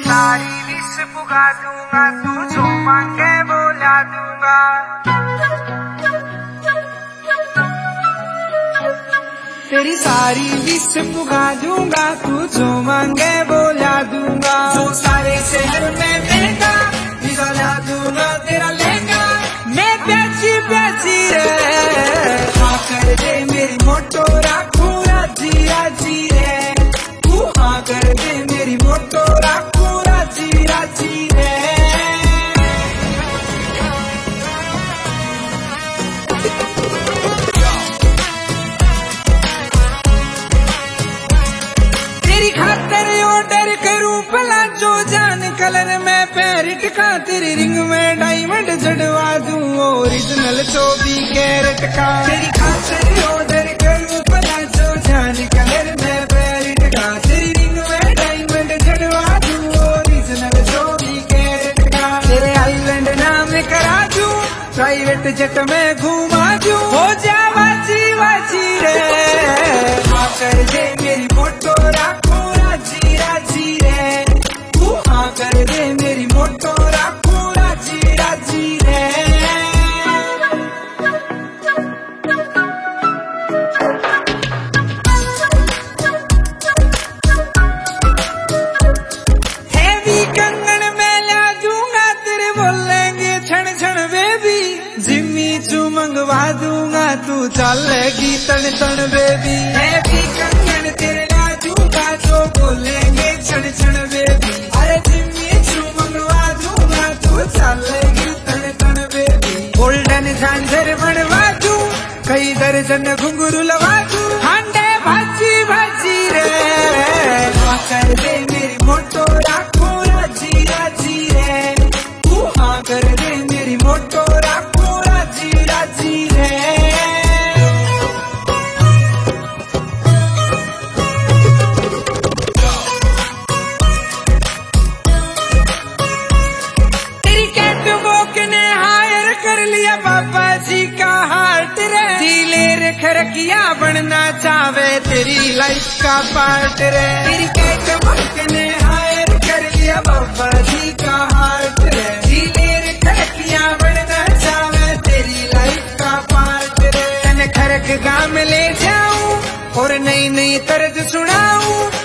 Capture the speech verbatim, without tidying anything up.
सारी विश पुगा दूंगा, तू जो मांगे वो ला दूंगा। तेरी सारी विश पुगा दूंगा, तू जो मांगे वो ला दूंगा। जो सारे शहर में महंगा ला दूंगा, तेरा लहंगा मैं प्याची प्याची रे। हाँ कर दे मेरी मोटो राखू राजी राजी रे। तू हाँ कर दे मेरी मोटो राखू राजी राजी रे। तेरी खातर ऑर्डर करूं भला जो जान कलर में पैरिट का, तेरी रिंग में डायमंड जड़वा दूं ओरिजिनल चौबीस कैरेट का। तेरी खातर ऑर्डर करूं भला जो जान कलर में पैरिट का, तेरी रिंग में डायमंड जड़वा दूं ओरिजिनल चौबीस कैरेट का। तेरे आइलैंड नाम करा दूं, प्राइवेट जेट में घुमा दूं, हो जा वाची वाची रे। हाँ कर दे मेरी मोटो राखो राजी राजी रे। तू हाँ कर दे मेरी मोटो राखो राजी राजी रे। हैवी कंगन में ला दूंगा, तेरे बोलेंगे क्षण क्षण बेबी। जिम्मी चू मंगवा दूंगा, तू चलेगी तन तन बेबी। हैवी कंगन तेरे ला दूंगा, जो बोलेंगे क्षण क्षण बेबी। अरे जिम्मी चू मंगवा दूंगा, तू चलेगी तन तन बेबी। गोल्डन झांझर बनवा दूं, कई दर्जन घुंघरू लगा दूं, हांडे भाजी भाजी रे। हाँ कर दे मेरी मोटो राखो राजी राजी रे। तू हाँ कर दे मेरी मोटो राखो राजी राजी रे। तेरी कैटवॉक ने हायर कर लिया बाबा जी का हार्ट रे। दिलेर खरकिया बनना चाहे तेरी लाइफ का पार्ट रे। तेरी कैटवॉक ने हायर कर लिया बाबा जी का हार्ट रे। दिलेर खरकिया बनना चाहे तेरी लाइफ का पार्ट रे। तन खरक गांव ले जाऊं और नई नई तर्ज सुनाऊं,